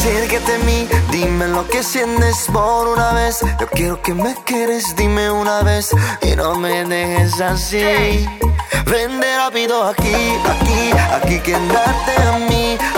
Acércate a mí, dime lo que sientes por una vez. Yo quiero que me quieres, dime una vez y no me dejes así. Vente rápido aquí, aquí, aquí quédate a mí.